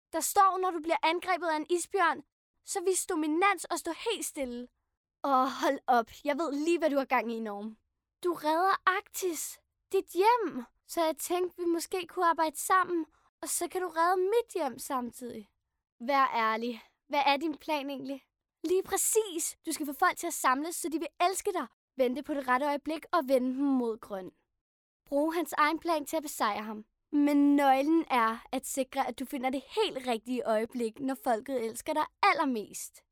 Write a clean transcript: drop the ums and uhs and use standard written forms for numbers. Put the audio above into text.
Der står, når du bliver angrebet af en isbjørn, så vis dominans og stå helt stille. Hold op. Jeg ved lige, hvad du har gang i, Norm. Du redder Arktis. Dit hjem. Så jeg tænkte, vi måske kunne arbejde sammen, og så kan du redde mit hjem samtidig. Vær ærlig. Hvad er din plan egentlig? Lige præcis. Du skal få folk til at samles, så de vil elske dig. Vente på det rette øjeblik og vende dem mod grøn. Brug hans egen plan til at besejre ham. Men nøglen er at sikre, at du finder det helt rigtige øjeblik, når folket elsker dig allermest.